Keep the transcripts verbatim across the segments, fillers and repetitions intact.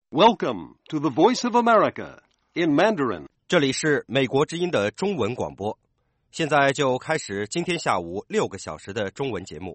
Welcome to the Voice of America in Mandarin. 这里是美国之音的中文广播，现在就开始今天下午六个小时的中文节目。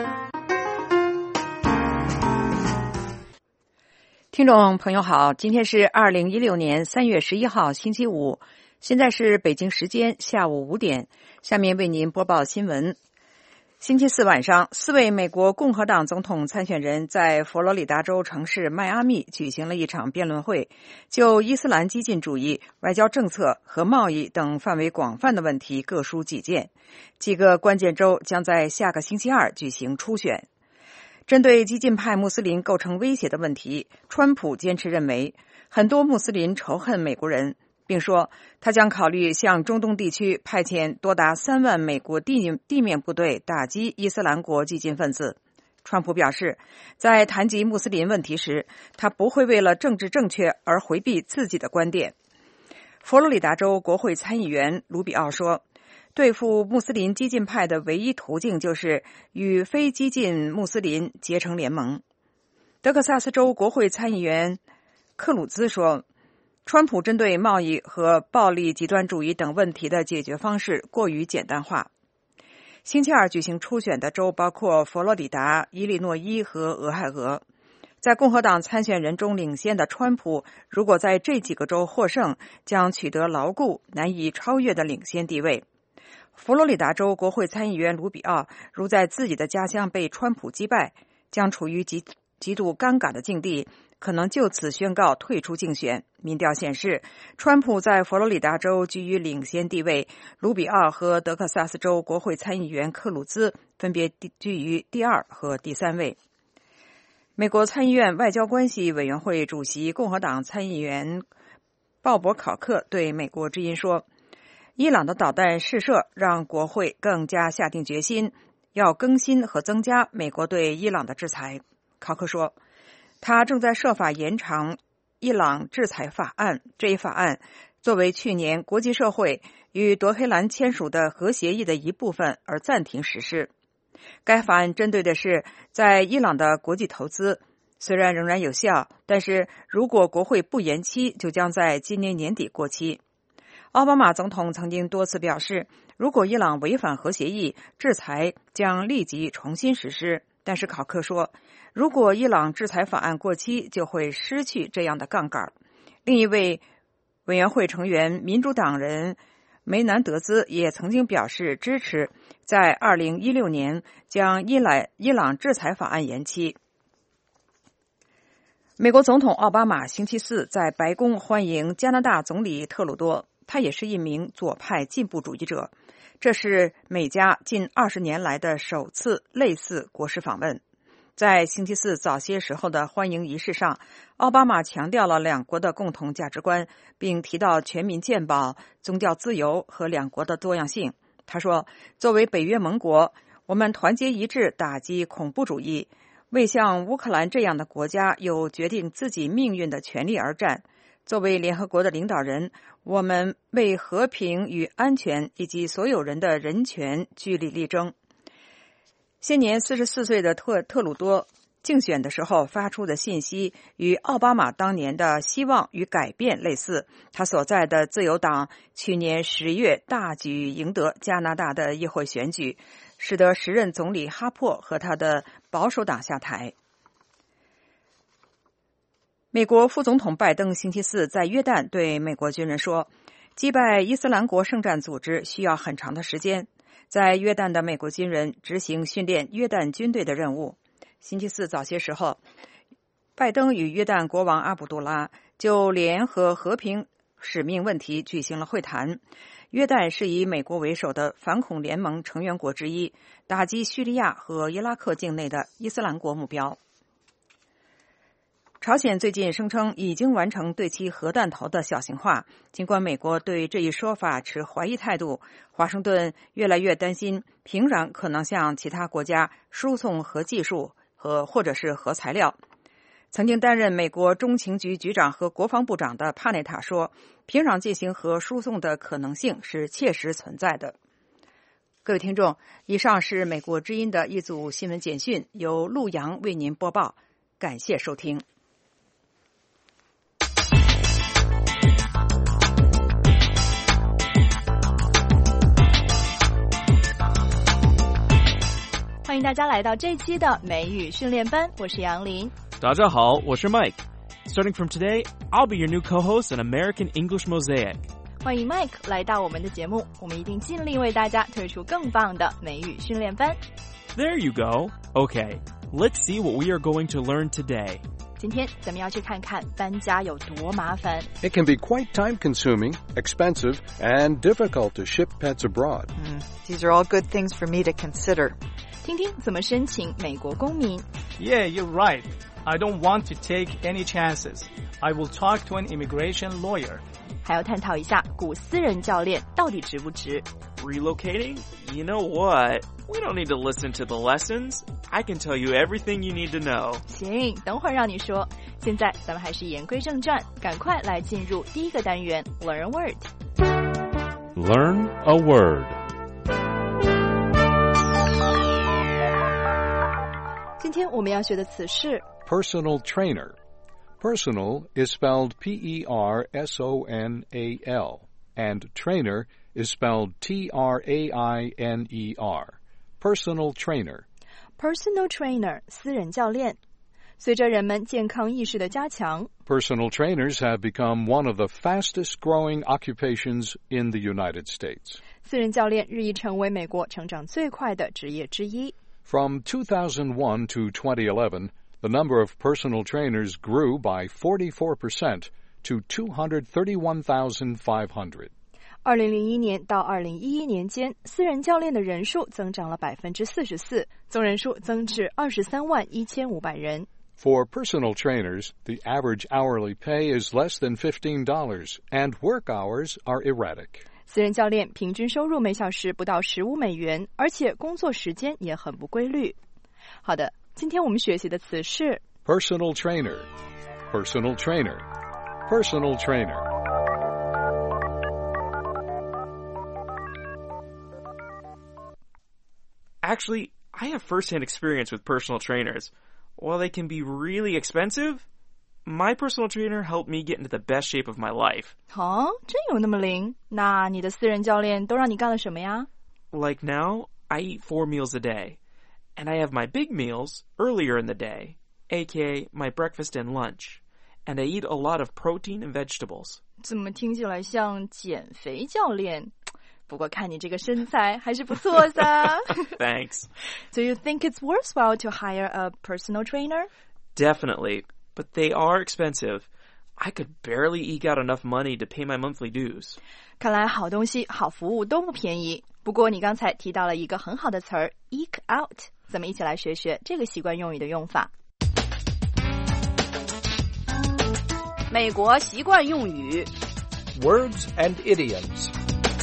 听众朋友好，今天是二零一六年三月十一号星期五，现在是北京时间下午五点，下面为您播报新闻。星期四晚上，四位美国共和党总统参选人在佛罗里达州城市迈阿密举行了一场辩论会，就伊斯兰激进主义、外交政策和贸易等范围广泛的问题各抒己见。几个关键州将在下个星期二举行初选。针对激进派穆斯林构成威胁的问题，川普坚持认为很多穆斯林仇恨美国人，并说他将考虑向中东地区派遣多达三万美国地地面部队打击伊斯兰国激进分子。川普表示，在谈及穆斯林问题时，他不会为了政治正确而回避自己的观点。佛罗里达州国会参议员卢比奥说，对付穆斯林激进派的唯一途径就是与非激进穆斯林结成联盟。德克萨斯州国会参议员克鲁兹说，川普针对贸易和暴力极端主义等问题的解决方式过于简单化。星期二举行初选的州包括佛罗里达、伊利诺伊和俄亥俄。在共和党参选人中领先的川普，如果在这几个州获胜，将取得牢固、难以超越的领先地位。佛罗里达州国会参议员卢比奥如在自己的家乡被川普击败，将处于极极度尴尬的境地，可能就此宣告退出竞选。民调显示，川普在佛罗里达州居于领先地位，卢比奥和德克萨斯州国会参议员克鲁兹分别居于第二和第三位。美国参议院外交关系委员会主席共和党参议员鲍勃·考克对美国之音说，伊朗的导弹试射让国会更加下定决心，要更新和增加美国对伊朗的制裁。考克说，他正在设法延长伊朗制裁法案，这一法案作为去年国际社会与德黑兰签署的核协议的一部分而暂停实施。该法案针对的是在伊朗的国际投资，虽然仍然有效，但是如果国会不延期，就将在今年年底过期。奥巴马总统曾经多次表示，如果伊朗违反核协议，制裁将立即重新实施。但是考克说，如果伊朗制裁法案过期，就会失去这样的杠杆。另一位委员会成员民主党人梅南德兹也曾经表示支持在二零一六年将伊朗伊朗制裁法案延期。美国总统奥巴马星期四在白宫欢迎加拿大总理特鲁多，他也是一名左派进步主义者。这是美加近二十年来的首次类似国事访问。在星期四早些时候的欢迎仪式上，奥巴马强调了两国的共同价值观，并提到全民健保、宗教自由和两国的多样性。他说，作为北约盟国，我们团结一致打击恐怖主义，为像乌克兰这样的国家有决定自己命运的权利而战。作为联合国的领导人，我们为和平与安全以及所有人的人权据理力争。现年四十四岁的特特鲁多竞选的时候发出的信息与奥巴马当年的希望与改变类似。他所在的自由党去年十月大举赢得加拿大的议会选举，使得时任总理哈珀和他的保守党下台。美国副总统拜登星期四在约旦对美国军人说，击败伊斯兰国圣战组织需要很长的时间。在约旦的美国军人执行训练约旦军队的任务。星期四早些时候，拜登与约旦国王阿卜杜拉就联合和平使命问题举行了会谈。约旦是以美国为首的反恐联盟成员国之一，打击叙利亚和伊拉克境内的伊斯兰国目标。朝鲜最近声称已经完成对其核弹头的小型化，尽管美国对这一说法持怀疑态度，华盛顿越来越担心平壤可能向其他国家输送核技术和或者是核材料。曾经担任美国中情局局长和国防部长的帕内塔说，平壤进行核输送的可能性是切实存在的。各位听众，以上是美国之音的一组新闻简讯，由陆洋为您播报，感谢收听。 迎大家来到这期的美语训练班，我是杨林。 大家好，我是 Mike. Starting from today, I'll be your new co-host on American English Mosaic. 欢迎 Mike 来到我们的节目，我们一定尽力为大家推出更棒的美语训练班。 There you go. Okay, let's see what we are going to learn today. 今天咱们要去看看搬家有多麻烦。 It can be quite time-consuming, expensive, and difficult to ship pets abroad. Mm, these are all good things for me to consider. 听听怎么申请美国公民。 Yeah, you're right. I don't want to take any chances. I will talk to an immigration lawyer. 还要探讨一下雇私人教练到底值不值。 Relocating? You know what? We don't need to listen to the lessons. I can tell you everything you need to know. 行，等会儿让你说。现在咱们还是言归正传，赶快来进入第一个单元 Learn a Word. Learn a word. 今天我们要学的词是 Personal trainer. Personal is spelled P E R S O N A L, and trainer is spelled T R A I N E R. Personal trainer. Personal trainer 私人教练。随着人们健康意识的加强 Personal trainers have become one of the fastest growing occupations in the United States. 私人教练日益成为美国成长最快的职业之一。 From two thousand one to twenty eleven, the number of personal trainers grew by forty-four percent to two hundred thirty-one thousand five hundred. 二零零一年到二零一一年间，私人教练的人数增长了百分之四十四，总人数增至二十三万一千五百人。 For personal trainers, the average hourly pay is less than fifteen dollars, and work hours are erratic. 私人教练平均收入每小时不到十五美元，而且工作时间也很不规律。好的，今天我们学习的词是 Personal trainer. Personal trainer. Personal trainer. Actually, I have first-hand experience with personal trainers. While they can be really expensive, my personal trainer helped me get into the best shape of my life. 哦，真有那么灵？那你的私人教练都让你干了什么呀？ Like now, I eat four meals a day, and I have my big meals earlier in the day, aka my breakfast and lunch, and I eat a lot of protein and vegetables. 怎么听起来像减肥教练？不过看你这个身材还是不错噻。 Thanks. So you think it's worthwhile to hire a personal trainer? Definitely, but they are expensive. I could barely eke out enough money to pay my monthly dues. 看来好东西、好服务都不便宜。不过你刚才提到了一个很好的词儿 eke out， 咱们一起来学学这个习惯用语的用法。 美国习惯用语 Words and idioms.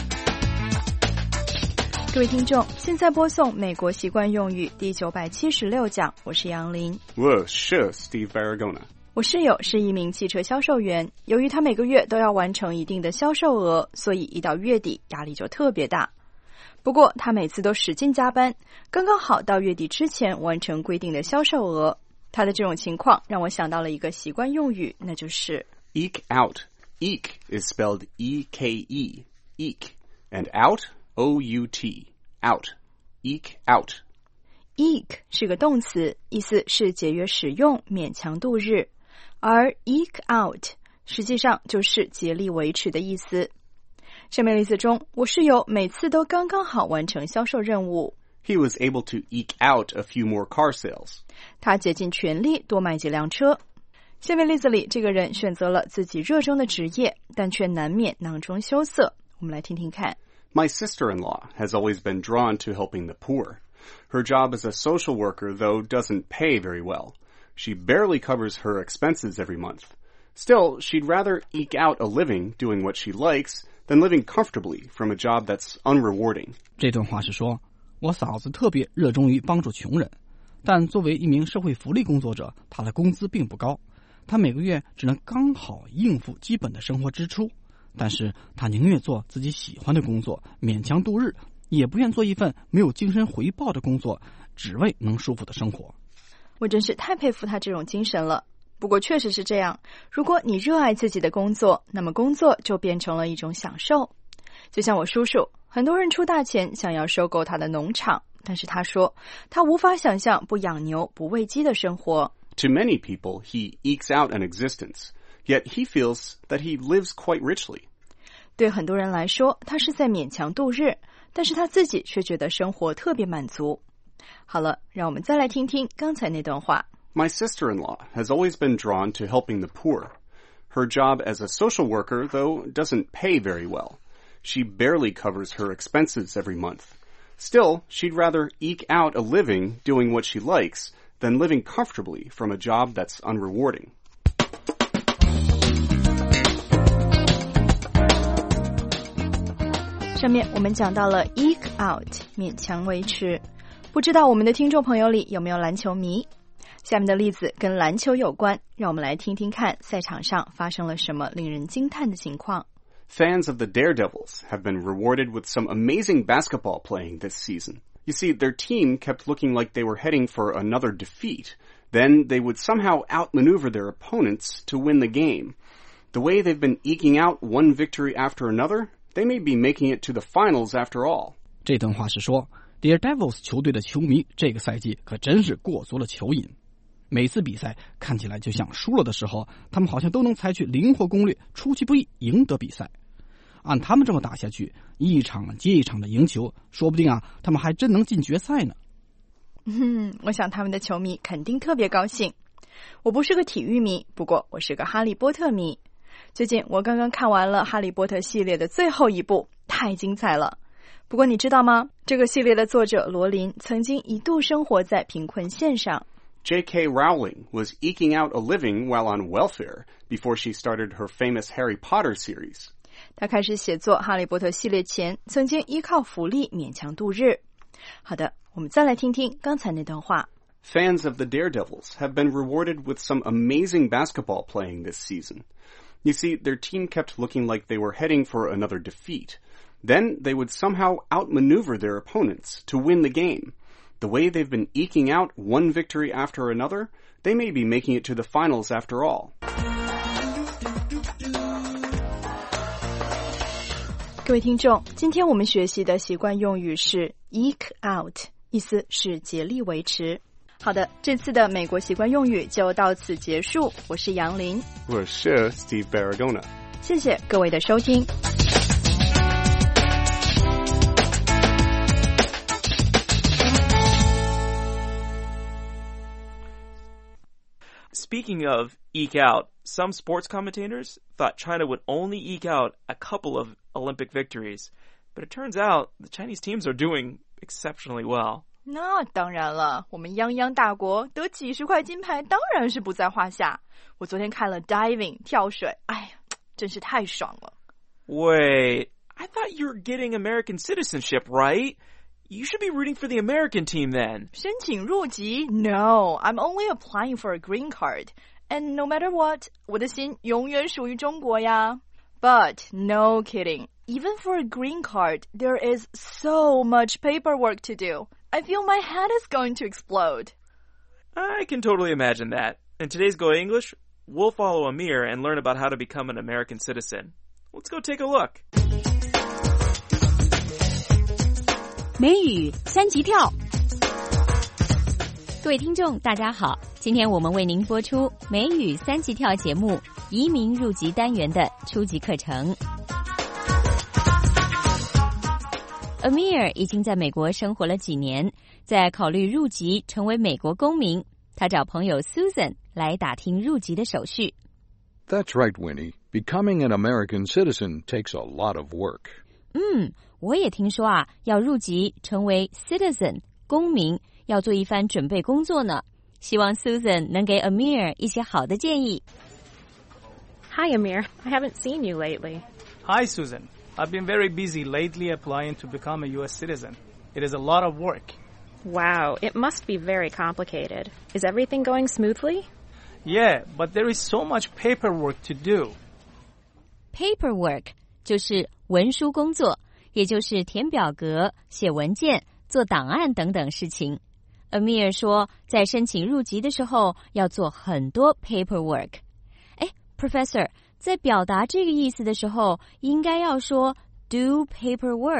各位听众，现在播送美国习惯用语第九百七十六讲，我是杨林。 我是 Steve Baragona。 我室友是一名汽车销售员，由于他每个月都要完成一定的销售额，所以一到月底压力就特别大。不过他每次都使劲加班，刚刚好到月底之前完成规定的销售额。他的这种情况让我想到了一个习惯用语，那就是 Eke out. Eke is spelled E K E. Eke. And out, O U T. Out. Eke out. Eke 是个动词，意思是节约使用，勉强度日。而 eke out 实际上就是竭力维持的意思。上面例子中，我室友每次都刚刚好完成销售任务。 He was able to eke out a few more car sales. 他竭尽全力多买几辆车。下面例子里，这个人选择了自己热衷的职业，但却难免囊中羞涩。我们来听听看。 My sister-in-law has always been drawn to helping the poor. Her job as a social worker, though, doesn't pay very well. She barely covers her expenses every month. Still, she'd rather eke out a living doing what she likes than living comfortably from a job that's unrewarding. 这段话是说，我嫂子特别热衷于帮助穷人，但作为一名社会福利工作者，她的工资并不高，她每个月只能刚好应付基本的生活支出，但是她宁愿做自己喜欢的工作，勉强度日，也不愿做一份没有精神回报的工作，只为能舒服的生活。 我真是太佩服他这种精神了。不过确实是这样，如果你热爱自己的工作，那么工作就变成了一种享受。就像我叔叔， 很多人出大钱想要收购他的农场，但是他说他无法想象不养牛不喂鸡的生活。 To many people, he ekes out an existence, yet he feels that he lives quite richly. 对很多人来说，他是在勉强度日，但是他自己却觉得生活特别满足。好了，让我们再来听听刚才那段话。 My sister-in-law has always been drawn to helping the poor. Her job as a social worker, though, doesn't pay very well. She barely covers her expenses every month. Still, she'd rather eke out a living doing what she likes than living comfortably from a job that's unrewarding. 上面我们讲到了 eke out， 勉强维持。不知道我们的听众朋友里有没有篮球迷？下面的例子跟篮球有关，让我们来听听看赛场上发生了什么令人惊叹的情况。 Fans of the Daredevils have been rewarded with some amazing basketball playing this season. You see, their team kept looking like they were heading for another defeat. Then they would somehow outmaneuver their opponents to win the game. The way they've been eking out one victory after another, they may be making it to the finals after all. 这段话是说 Daredevils 球队的球迷这个赛季可真是过足了球瘾。每次比赛看起来就像输了的时候，他们好像都能采取灵活攻略，出其不意赢得比赛。按他们这么打下去，一场接一场的赢球，说不定啊，他们还真能进决赛呢。 嗯，我想他们的球迷肯定特别高兴。我不是个体育迷，不过我是个哈利波特迷。最近我刚刚看完了哈利波特系列的最后一部，太精彩了。不过你知道吗？这个系列的作者罗琳曾经一度生活在贫困线上。 J K. Rowling was eking out a living while on welfare before she started her famous Harry Potter series. 他开始写作《哈利波特》系列前，曾经依靠福利勉强度日。好的，我们再来听听刚才那段话。 Fans of the Daredevils have been rewarded with some amazing basketball playing this season. You see, their team kept looking like they were heading for another defeat. Then they would somehow outmaneuver their opponents to win the game. The way they've been eking out one victory after another, they may be making it to the finals after all. 各位听众，今天我们学习的习惯用语是 eke out， 意思是竭力维持。好的，这次的美国习惯用语就到此结束。我是杨林， 我是 Steve Baragona。 谢谢各位的收听。 Speaking of eke out, some sports commentators thought China would only eke out a couple of Olympic victories, but it turns out the Chinese teams are doing exceptionally well. 那当然了，我们泱泱大国得几十块金牌当然是不在话下。我昨天看了 diving 跳水，哎呀，真是太爽了。 Wait, I thought you were getting American citizenship, right? You should be rooting for the American team then. 申请入籍 No, I'm only applying for a green card. And no matter what, 我的心永远属于中国呀。But no kidding. Even for a green card, there is so much paperwork to do. I feel my head is going to explode. I can totally imagine that. In today's Go English, we'll follow Amir and learn about how to become an American citizen. Let's go take a look. 美语三级跳，各位听众大家好，今天我们为您播出美语三级跳节目移民入籍单元的初级课程。Amir 已经在美国生活了几年，在考虑入籍成为美国公民，他找朋友 Susan 来打听入籍的手续。 That's right, Winnie. Becoming an American citizen takes a lot of work. 嗯，我也听说啊，要入籍成为 citizen 公民，要做一番准备工作呢。希望 Susan 能给 Amir 一些好的建议。 Hi, Amir. I haven't seen you lately. Hi, Susan. I've been very busy lately applying to become a U S citizen. It is a lot of work. Wow, it must be very complicated. Is everything going smoothly? Yeah, but there is so much paperwork to do. Paperwork 就是文书工作，也就是填表格、写文件、做档案等等事情。Amir 说，在申请入籍的时候要做很多 paperwork。哎 ，Professor， 在表达这个意思的时候，应该要说 do paperwork，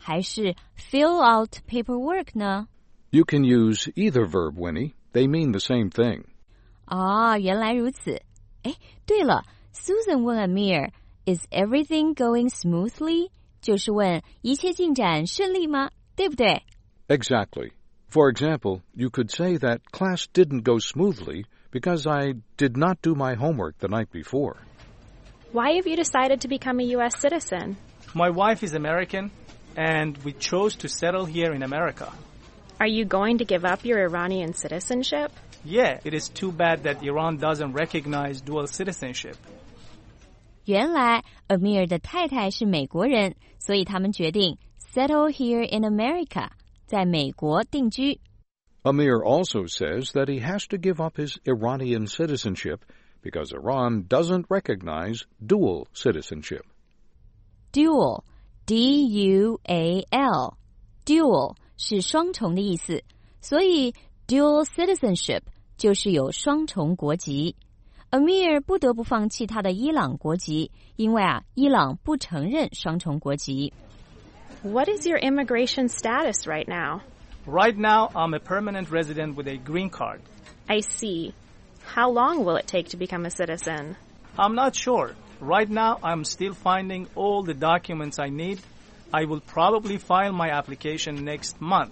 还是 fill out paperwork 呢？ You can use either verb, Winnie. They mean the same thing. 哦，原来如此。哎，对了 ，Susan 问 Amir, "Is everything going smoothly?" 就是问一切进展顺利吗？对不对？ Exactly. For example, you could say that class didn't go smoothly because I did not do my homework the night before. Why have you decided to become a U S citizen? My wife is American, and we chose to settle here in America. Are you going to give up your Iranian citizenship? Yeah, it is too bad that Iran doesn't recognize dual citizenship. 原来 Amir 的太太是美国人，所以他们决定 settle here in America, 在美国定居。 Amir also says that he has to give up his Iranian citizenship because Iran doesn't recognize dual citizenship. Dual, D U A L, dual 是双重的意思，所以 dual citizenship 就是有双重国籍。Amir 不得不放弃他的伊朗国籍，因为啊，伊朗不承认双重国籍。 What is your immigration status right now? Right now, I'm a permanent resident with a green card. I see. How long will it take to become a citizen? I'm not sure. Right now, I'm still finding all the documents I need. I will probably file my application next month.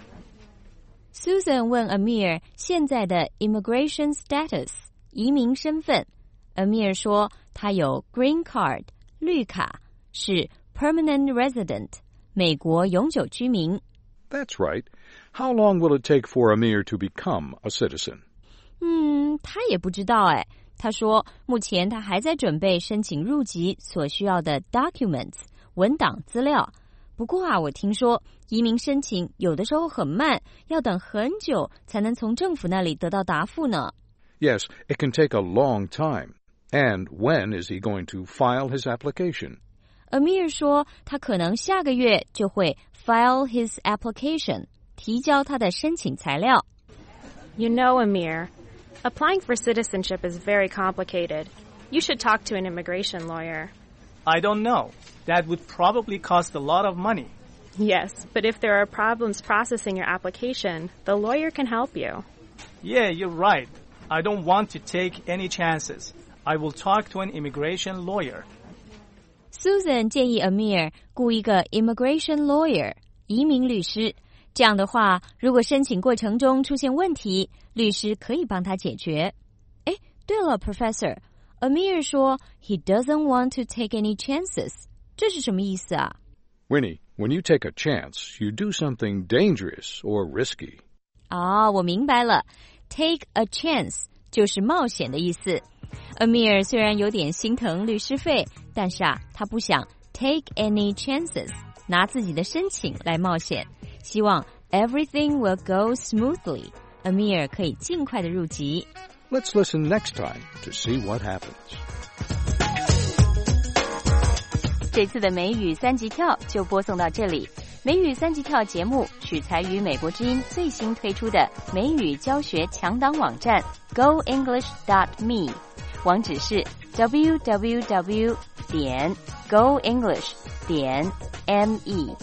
Susan 问 Amir 现在的 immigration status 移民身份。Amir 说他有 green card 绿卡，是 permanent resident 美国永久居民。 That's right. How long will it take for Amir to become a citizen? 嗯，他也不知道哎。他说目前他还在准备申请入籍所需要的 documents 文档资料。不过啊，我听说移民申请有的时候很慢，要等很久才能从政府那里得到答复呢。 Yes, it can take a long time. And when is he going to file his application? Amir 说他可能下个月就会 file his application 提交他的申请材料。 You know, Amir, applying for citizenship is very complicated. You should talk to an immigration lawyer. I don't know. That would probably cost a lot of money. Yes, but if there are problems processing your application, the lawyer can help you. Yeah, you're right. I don't want to take any chances. I will talk to an immigration lawyer. Susan 建议 Amir 雇一个 immigration lawyer 移民律师。这样的话，如果申请过程中出现问题，律师可以帮他解决。诶，对了 Professor, Amir 说 he doesn't want to take any chances. 这是什么意思啊？ Winnie, when you take a chance, you do something dangerous or risky. 哦，我明白了。Take a chance 就是冒险的意思。Amir 虽然有点心疼律师费，但是啊，他不想 take any chances 拿自己的申请来冒险，希望 everything will go smoothly. Amir 可以尽快的入籍。 Let's listen next time to see what happens. 这次的美语三级跳就播送到这里。美语三级跳节目取材于美国之音最新推出的美语教学强档网站 go english dot me， 网址是 w w w 点 go english 点 m e。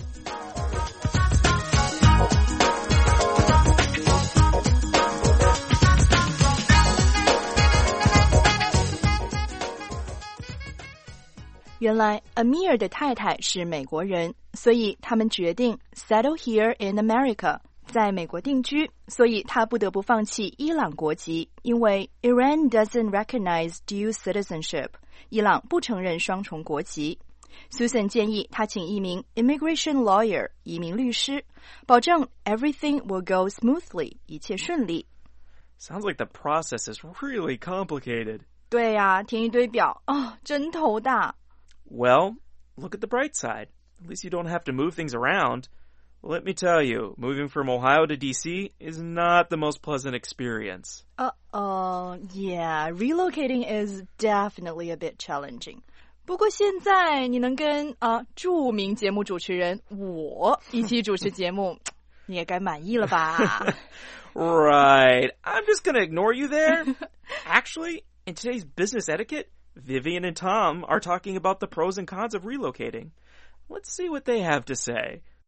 原来 Amir 的太太是美国人，所以他们决定 settle here in America， 在美国定居，所以他不得不放弃伊朗国籍，因为 Iran doesn't recognize dual citizenship， 伊朗不承认双重国籍。Susan 建议他请一名 immigration lawyer 移民律师，保证 everything will go smoothly， 一切顺利。 Sounds like the process is really complicated. 对呀，填一堆表，哦，真头大。 Well, look at the bright side. At least you don't have to move things around. Let me tell you, moving from Ohio to D C is not the most pleasant experience. Uh-oh, yeah, relocating is definitely a bit challenging. 不过现在你能跟啊著名节目主持人我一起主持节目，你也该满意了吧？ Right. I'm just going to ignore you there. Actually, in today's business etiquette, Vivian and Tom are talking about the pros and cons of relocating. Let's see what they have to say.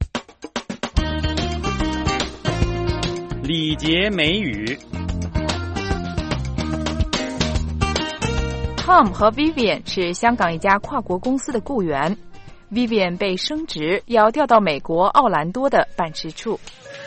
礼节美语。 Tom 和 Vivian 是香港一家跨国公司的雇员。Vivian 被升职，要调到美国奥兰多的办事处。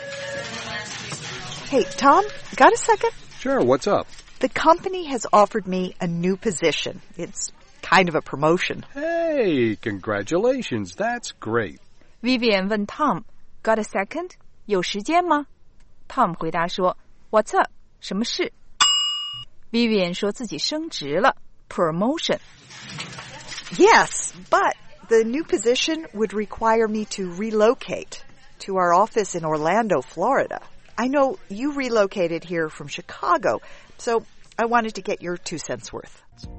Hey, Tom, got a second? Sure, what's up? The company has offered me a new position. It's kind of a promotion. Hey, congratulations. That's great. Vivian 问 Tom, got a second? 有时间吗？ Tom 回答说 What's up? 什么事？ Vivian 说自己升职了 Promotion. Yes, but the new position would require me to relocate to our office in Orlando, Florida. I know you relocated here from Chicago, so I wanted to get your two cents worth.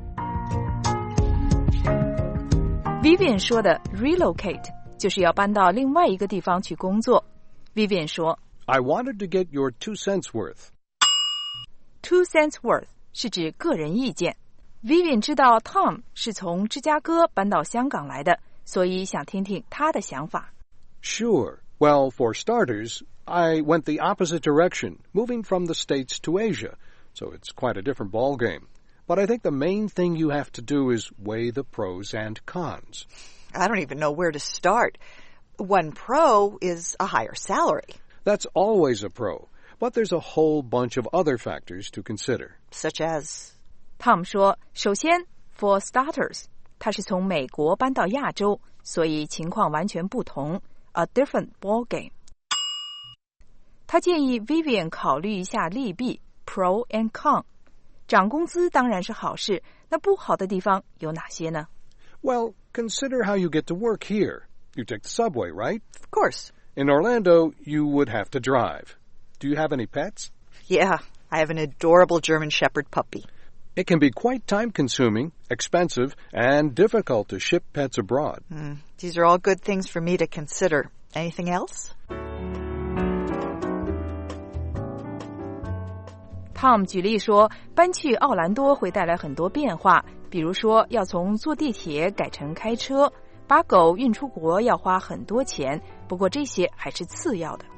Vivian 说的 relocate 就是要搬到另外一个地方去工作。Vivian 说 I wanted to get your two cents worth. Two cents worth 是指个人意见。Vivian 知道 Tom 是从芝加哥搬到香港来的，所以想听听他的想法。 Sure. Well, for starters, I went the opposite direction, moving from the States to Asia, so it's quite a different ballgame. But I think the main thing you have to do is weigh the pros and cons. I don't even know where to start. One pro is a higher salary. That's always a pro, but there's a whole bunch of other factors to consider. Such as? Tom 说，首先 for starters, 他是从美国搬到亚洲，所以情况完全不同 a different ballgame. 他建议 Vivian 考虑一下利弊 pro and con. 涨工资当然是好事，那不好的地方有哪些呢？ Well, consider how you get to work here. You take the subway, right? Of course. In Orlando, you would have to drive. Do you have any pets? Yeah, I have an adorable German Shepherd puppy. It can be quite time-consuming, expensive, and difficult to ship pets abroad. Mm, these are all good things for me to consider. Anything else? Tom 举例说，搬去奥兰多会带来很多变化，比如说要从坐地铁改成开车，把狗运出国要花很多钱，不过这些还是次要的。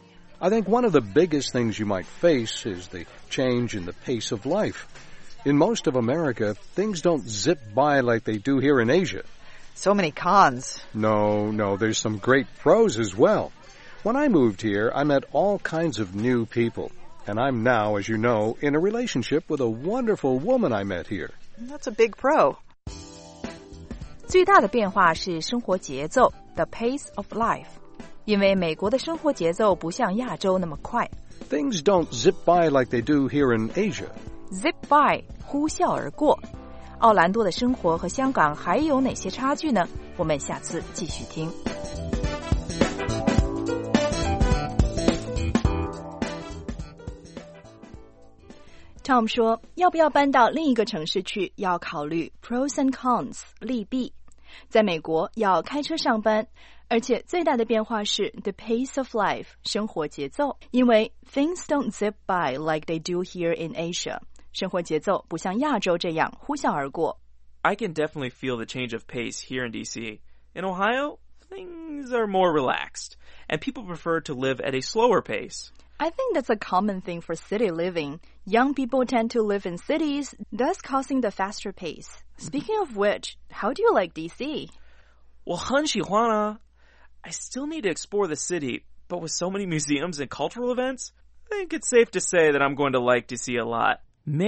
I think one of the biggest things you might face is the change in the pace of life. In most of America, things don't zip by like they do here in Asia. So many cons. No, no, there's some great pros as well. When I moved here, I met all kinds of new people. And I'm now, as you know, in a relationship with a wonderful woman I met here. That's a big pro. 最大的变化是生活节奏 the pace of life. 因为美国的生活节奏不像亚洲那么快。 Things don't zip by like they do here in Asia. Zip by, 呼啸而过。奥兰多的生活和香港还有哪些差距呢？我们下次继续听。Tom 说，要不要搬到另一个城市去，要考虑 pros and cons 利弊。在美国要开车上班，而且最大的变化是 the pace of life 生活节奏，因为 things don't zip by like they do here in Asia 生活节奏不像亚洲这样呼啸而过。 I can definitely feel the change of pace here in D C. In Ohio, things are more relaxed, and people prefer to live at a slower pace. I think that's a common thing for city living. Young people tend to live in cities, thus causing the faster pace. Speaking of which, how do you like D C? Well, 很喜欢啊. I still need to explore the city, but with so many museums and cultural events, I think it's safe to say that I'm going to like D C a lot.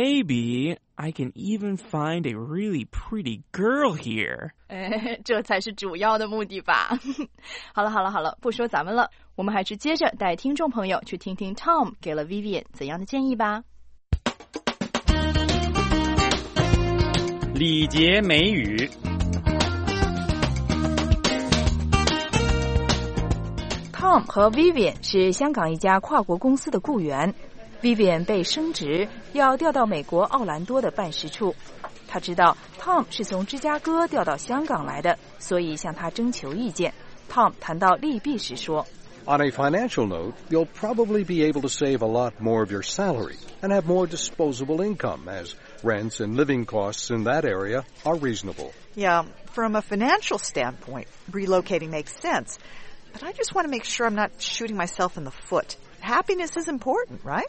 Maybe I can even find a really pretty girl here. 这才是主要的目的吧。好了好了好了，不说咱们了，我们还是接着带听众朋友去听听 Tom 给了 Vivian 怎样的建议吧。 礼节美语。 Tom 和 Vivian 是香港一家跨国公司的雇员。Vivian 被升职，要调到美国奥兰多的办事处。他知道 Tom 是从芝加哥调到香港来的，所以向他征求意见。Tom 谈到利弊时说 On a financial note, you'll probably be able to save a lot more of your salary and have more disposable income as rents and living costs in that area are reasonable. Yeah, from a financial standpoint, relocating makes sense. But I just want to make sure I'm not shooting myself in the foot. happiness is important, right?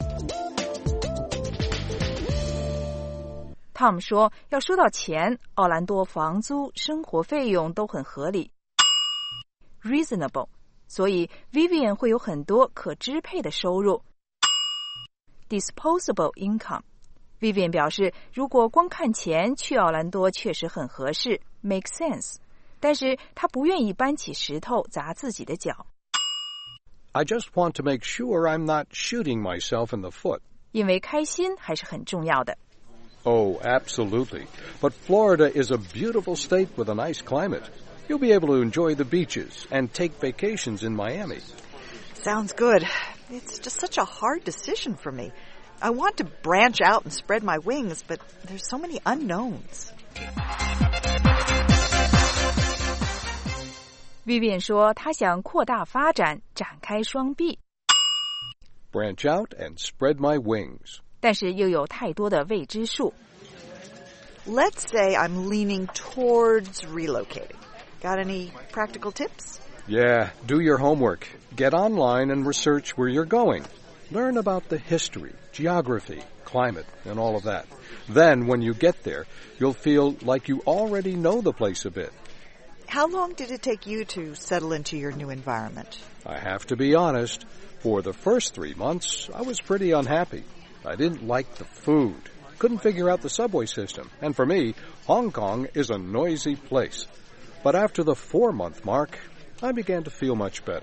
Tom 说，要说到钱，奥兰多房租、生活费用都很合理 ，reasonable， 所以 Vivian 会有很多可支配的收入 ，disposable income。Vivian 表示，如果光看钱，去奥兰多确实很合适 ，make sense。但是他不愿意搬起石头砸自己的脚。 I just want to make sure I'm not shooting myself in the foot. 因为开心还是很重要的。 Oh, absolutely. But Florida is a beautiful state with a nice climate. You'll be able to enjoy the beaches and take vacations in Miami. Sounds good. It's just such a hard decision for me. I want to branch out and spread my wings, but there's so many unknowns. Vivian 说，她想扩大发展，展开双臂。 Branch out and spread my wings. 但是又有太多的未知数。 Let's say I'm leaning towards relocating. Got any practical tips? Yeah, do your homework. Get online and research where you're going. Learn about the history, geography, climate, and all of that. Then, when you get there, you'll feel like you already know the place a bit. How long did it take you to settle into your new environment? I have to be honest. For the first three months, I was pretty unhappy. I didn't like the food. Couldn't figure out the subway system. And for me, Hong Kong is a noisy place. But after the four-month mark, I began to feel much better.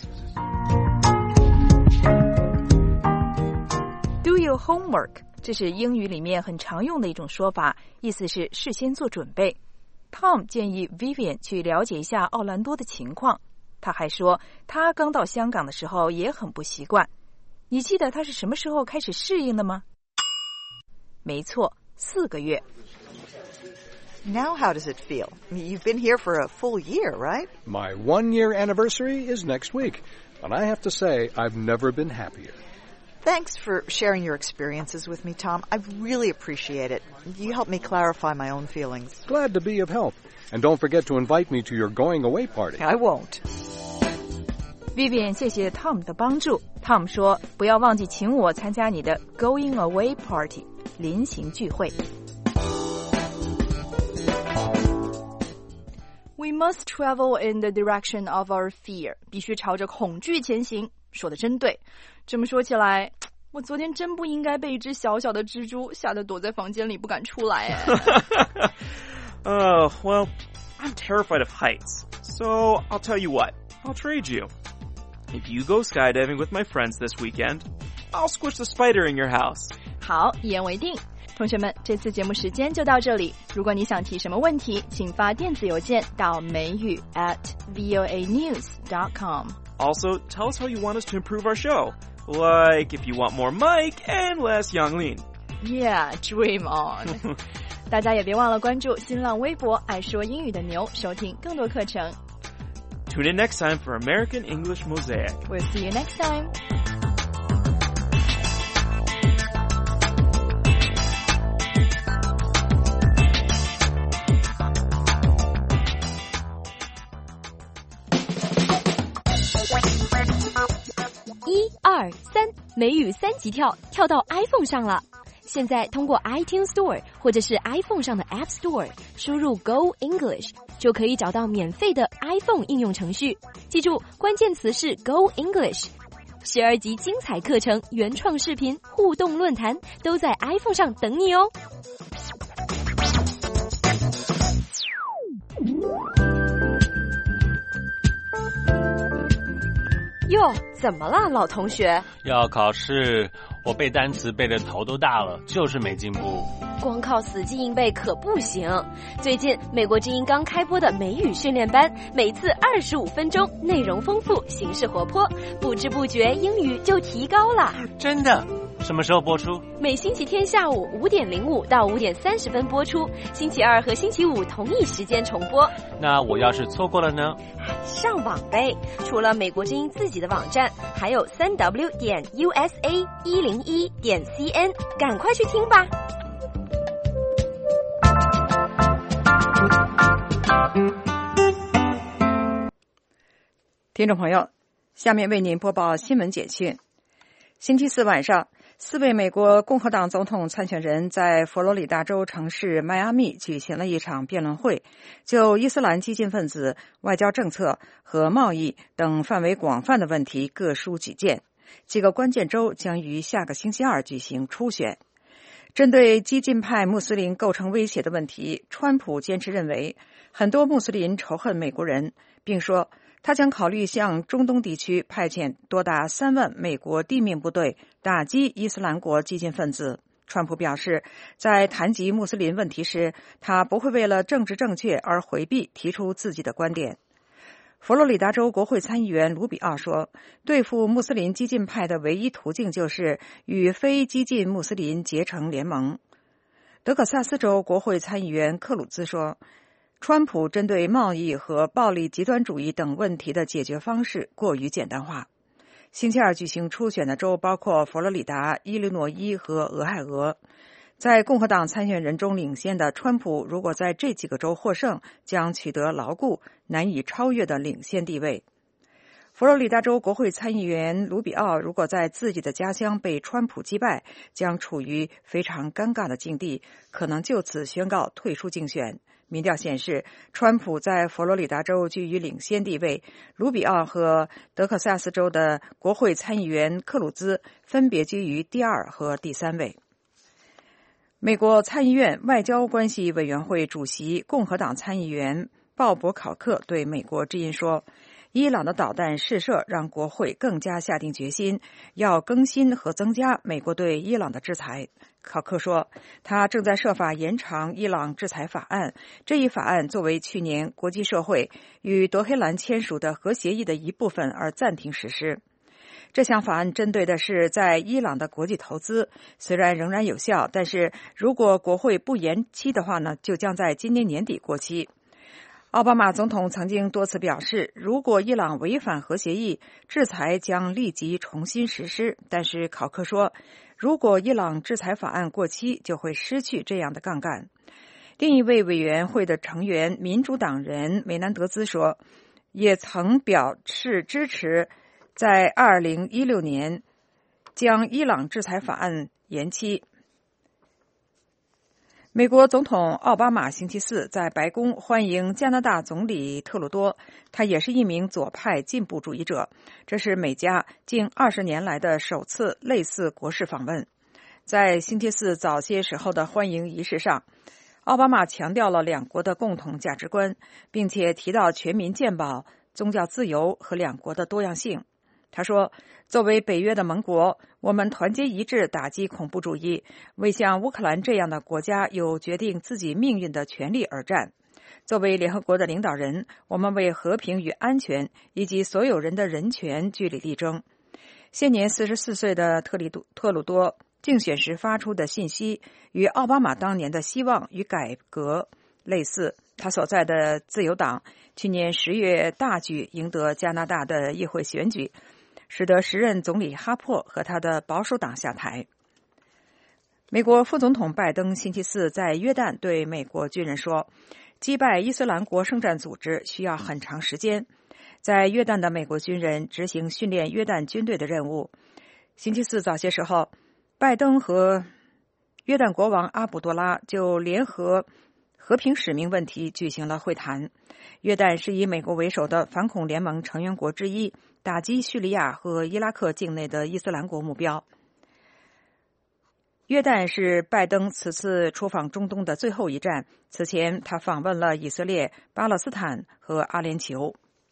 Do your homework. 这是英语里面很常用的一种说法，意思是事先做准备。Tom 建议 Vivian 去了解一下奥兰多的情况。他还说，他刚到香港的时候也很不习惯。你记得他是什么时候开始适应的吗？没错，四个月。 Now how does it feel? You've been here for a full year, right? My one-year anniversary is next week, and I have to say I've never been happier. Thanks for sharing your experiences with me, Tom. I really appreciate it. You helped me clarify my own feelings. Glad to be of help. And don't forget to invite me to your going-away party. I won't. Vivian 谢谢 Tom 的帮助。Tom 说，不要忘记请我参加你的 going away party 临行聚会。 We must travel in the direction of our fear. 必须朝着恐惧前行。说的真对。这么说起来，我昨天真不应该被一只小小的蜘蛛吓得躲在房间里不敢出来哎。 Oh, well, I'm terrified of heights. So I'll tell you what, I'll trade you. If you go skydiving with my friends this weekend, I'll squish the spider in your house. 好，一言为定。同学们，这次节目时间就到这里。如果你想提什么问题，请发电子邮件到美语 at voa news dot com. Also, tell us how you want us to improve our show. Like if you want more Mike and less Yanglin. Yeah, dream on. 大家也别忘了关注新浪微博爱说英语的牛，收听更多课程。 Tune in next time for American English Mosaic. We'll see you next time. 一二三，美语三级跳，跳到 iPhone 上了。现在通过 iTunes Store 或者是 iPhone 上的 App Store 输入 Go English 就可以找到免费的 iPhone 应用程序。记住，关键词是 Go English。十二集精彩课程、原创视频、互动论坛都在 iPhone 上等你哦。哟，怎么了，老同学？ 要考试，我背单词背得头都大了，就是没进步。 光靠死记硬背可不行。最近美国之音刚开播的美语训练班，每次二十五分钟，内容丰富，形式活泼，不知不觉英语就提高了。 真的？什么时候播出？ 每星期天下午五点零五到五点三十分播出，星期二和星期五同一时间重播。 那我要是错过了呢？ 上网呗，除了美国之音自己的网站，还有三 w 点 u s a 一零一点 c n， 赶快去听吧。 听众朋友， 下面为您播报新闻简讯。星期四晚上，四位美国共和党总统参选人在佛罗里达州城市迈阿密举行了一场辩论会，就伊斯兰激进分子、外交政策和贸易等范围广泛的问题各抒己见。几个关键州将于下个星期二举行初选。针对激进派穆斯林构成威胁的问题，川普坚持认为很多穆斯林仇恨美国人，并说他将考虑向中东地区派遣多达三万美国地面部队打击伊斯兰国激进分子。川普表示，在谈及穆斯林问题时，他不会为了政治正确而回避提出自己的观点。佛罗里达州国会参议员卢比奥说，对付穆斯林激进派的唯一途径就是与非激进穆斯林结成联盟。德克萨斯州国会参议员克鲁兹说，川普针对贸易和暴力极端主义等问题的解决方式过于简单化。星期二举行初选的州包括佛罗里达、伊利诺伊和俄亥俄。在共和党参选人中领先的川普，如果在这几个州获胜，将取得牢固、难以超越的领先地位。佛罗里达州国会参议员卢比奥如果在自己的家乡被川普击败，将处于非常尴尬的境地，可能就此宣告退出竞选。民调显示，川普在佛罗里达州居于领先地位，卢比奥和德克萨斯州的国会参议员克鲁兹分别居于第二和第三位。美国参议院外交关系委员会主席共和党参议员鲍勃·考克对美国之音说，伊朗的导弹试射让国会更加下定决心，要更新和增加美国对伊朗的制裁。考克说，他正在设法延长伊朗制裁法案，这一法案作为去年国际社会与德黑兰签署的核协议的一部分而暂停实施。这项法案针对的是在伊朗的国际投资，虽然仍然有效，但是如果国会不延期的话呢，就将在今年年底过期。奥巴马总统曾经多次表示，如果伊朗违反核协议，制裁将立即重新实施。但是考克说，如果伊朗制裁法案过期，就会失去这样的杠杆。另一位委员会的成员民主党人梅南德兹说，也曾表示支持在二零一六年将伊朗制裁法案延期。美国总统奥巴马星期四在白宫欢迎加拿大总理特鲁多，他也是一名左派进步主义者，这是美加近二十年来的首次类似国事访问。在星期四早些时候的欢迎仪式上，奥巴马强调了两国的共同价值观，并且提到全民健保、宗教自由和两国的多样性。他说，作为北约的盟国，我们团结一致打击恐怖主义，为像乌克兰这样的国家有决定自己命运的权利而战。作为联合国的领导人，我们为和平与安全以及所有人的人权据理力争。现年四十四岁的特里特鲁多竞选时发出的信息与奥巴马当年的希望与改革类似。他所在的自由党去年十月大举赢得加拿大的议会选举，使得时任总理哈珀和他的保守党下台。美国副总统拜登星期四在约旦对美国军人说，击败伊斯兰国圣战组织需要很长时间。在约旦的美国军人执行训练约旦军队的任务。星期四早些时候，拜登和约旦国王阿卜杜拉就联合和平使命问题举行了会谈。约旦是以美国为首的反恐联盟成员国之一，打击叙利亚和伊拉克境内的伊斯兰国目标。约旦是拜登此次出访中东的最后一站，此前他访问了以色列、巴勒斯坦和阿联酋。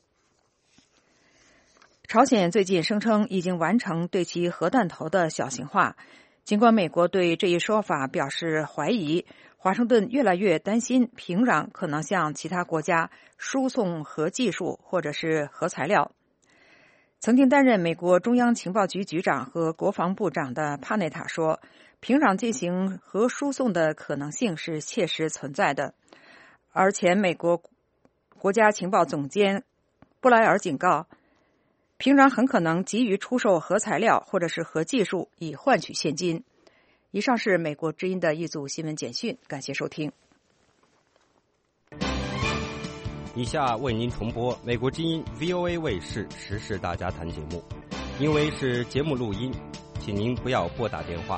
朝鲜最近声称已经完成对其核弹头的小型化，尽管美国对这一说法表示怀疑，华盛顿越来越担心平壤可能向其他国家输送核技术或者是核材料。曾经担任美国中央情报局局长和国防部长的帕内塔说，平壤进行核输送的可能性是切实存在的。而前美国国家情报总监布莱尔警告，平壤很可能急于出售核材料或者是核技术以换取现金。以上是美国之音的一组新闻简讯，感谢收听。 以下为您重播美国之音 V O A 卫视时事大家谈节目，因为是节目录音，请您不要拨打电话。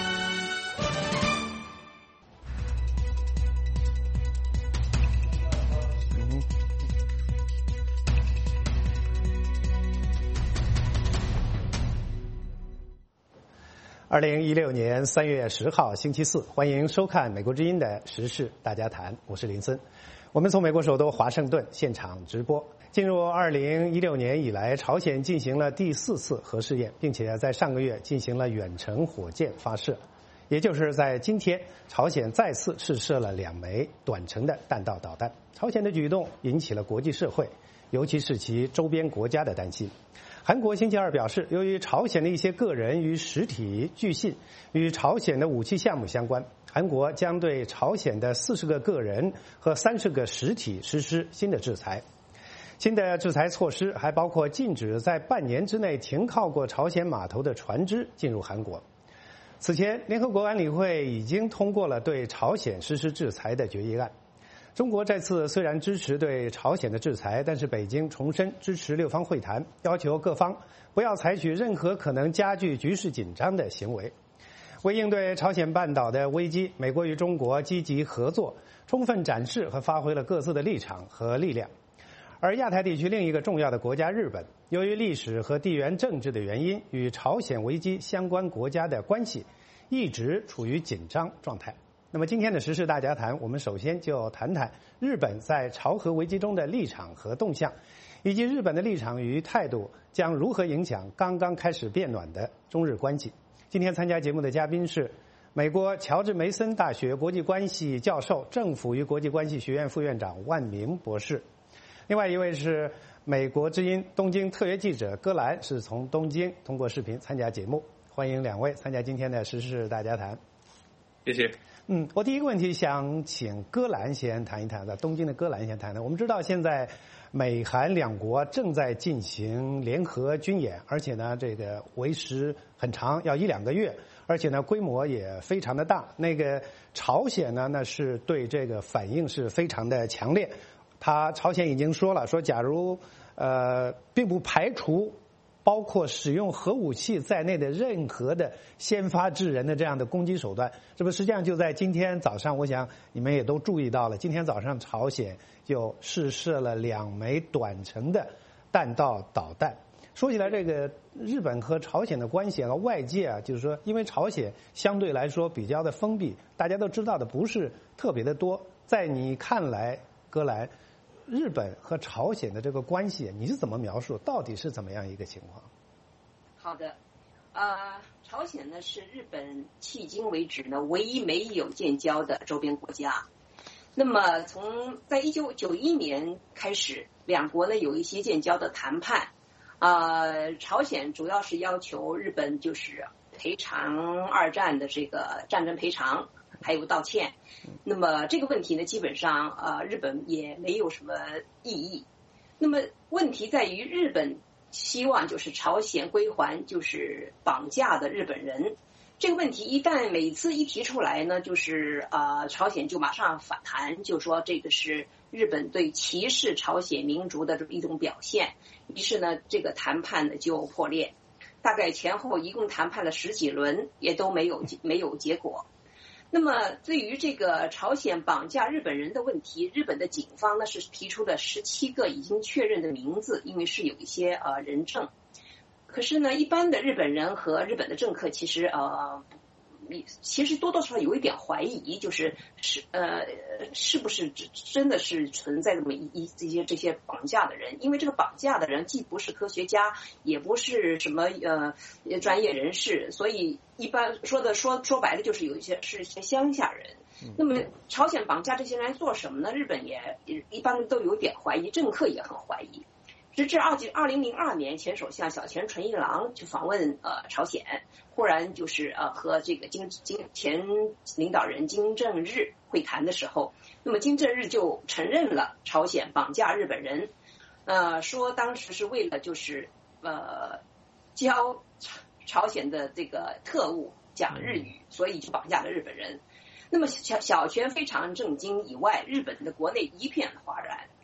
二零一六年三月十号星期四，欢迎收看美国之音的时事大家谈，我是林森。我们从美国首都华盛顿现场直播。进入二零一六年以来，朝鲜进行了第四次核试验，并且在上个月进行了远程火箭发射。也就是在今天，朝鲜再次试射了两枚短程的弹道导弹。朝鲜的举动引起了国际社会，尤其是其周边国家的担心。韩国星期二表示，由于朝鲜的一些个人与实体据信与朝鲜的武器项目相关，韩国将对朝鲜的四十个个人和三十个实体实施新的制裁。新的制裁措施还包括禁止在半年之内停靠过朝鲜码头的船只进入韩国。此前，联合国安理会已经通过了对朝鲜实施制裁的决议案。中国这次虽然支持对朝鲜的制裁，但是北京重申支持六方会谈，要求各方不要采取任何可能加剧局势紧张的行为。为应对朝鲜半岛的危机，美国与中国积极合作，充分展示和发挥了各自的立场和力量。而亚太地区另一个重要的国家日本，由于历史和地缘政治的原因，与朝鲜危机相关国家的关系一直处于紧张状态。那么今天的时事大家谈，我们首先就谈谈日本在朝核危机中的立场和动向，以及日本的立场与态度将如何影响刚刚开始变暖的中日关系。今天参加节目的嘉宾是美国乔治梅森大学国际关系教授、政府与国际关系学院副院长万明博士。另外一位是美国之音东京特约记者戈兰，是从东京通过视频参加节目。欢迎两位参加今天的时事大家谈。 谢谢。 嗯，我第一个问题想请戈兰先谈一谈的，东京的戈兰先谈谈。我们知道现在美韩两国正在进行联合军演，而且呢，这个为时很长，要一两个月，而且呢，规模也非常的大。那个朝鲜呢，那是对这个反应是非常的强烈。他朝鲜已经说了，说假如呃，并不排除包括使用核武器在内的任何的先发制人的这样的攻击手段。这不实际上就在今天早上，我想你们也都注意到了，今天早上朝鲜就试射了两枚短程的弹道导弹。说起来，这个日本和朝鲜的关系啊，外界啊，就是说，因为朝鲜相对来说比较的封闭，大家都知道的不是特别的多。在你看来，戈兰，日本和朝鲜的这个关系，你是怎么描述？到底是怎么样一个情况？ 好的，呃，朝鲜呢是日本迄今为止呢唯一没有建交的周边国家。那么从在一九九一年开始，两国呢有一些建交的谈判，呃，朝鲜主要是要求日本就是赔偿二战的这个战争赔偿。还有道歉，那么这个问题呢，基本上呃日本也没有什么异议。那么问题在于日本希望就是朝鲜归还就是绑架的日本人。这个问题一旦每次一提出来呢，就是呃朝鲜就马上反弹，就说这个是日本对歧视朝鲜民族的一种表现。于是呢，这个谈判呢就破裂，大概前后一共谈判了十几轮，也都没有没有结果。那么对于这个朝鲜绑架日本人的问题，日本的警方呢是提出了十七个已经确认的名字，因为是有一些呃人证。可是呢，一般的日本人和日本的政客其实呃其实多多少少有一点怀疑，就是是呃是不是真的是存在这么一一这些这些绑架的人？因为这个绑架的人既不是科学家，也不是什么呃专业人士，所以一般说的说说白了就是有一些是一些乡下人。那么朝鲜绑架这些人做什么呢？日本也一般都有点怀疑，政客也很怀疑。直至二二零零二年，前首相小泉纯一郎去访问呃朝鲜，忽然就是呃和这个金金前领导人金正日会谈的时候，那么金正日就承认了朝鲜绑架日本人，呃说当时是为了就是呃教朝鲜的这个特务讲日语，所以就绑架了日本人。那么小小泉非常震惊以外，日本的国内一片哗然。